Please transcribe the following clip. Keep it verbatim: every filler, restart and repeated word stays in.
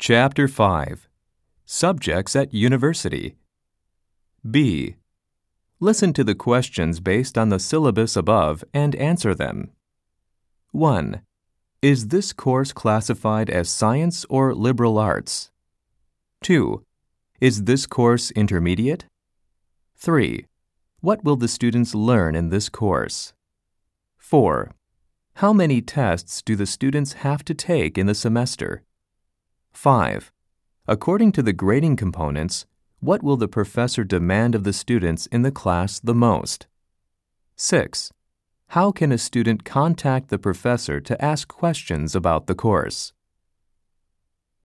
Chapter five. Subjects at University. B. Listen to the questions based on the syllabus above and answer them. one. Is this course classified as science or liberal arts? two. Is this course intermediate? three. What will the students learn in this course? four. How many tests do the students have to take in the semester? five. According to the grading components, what will the professor demand of the students in the class the most? six. How can a student contact the professor to ask questions about the course?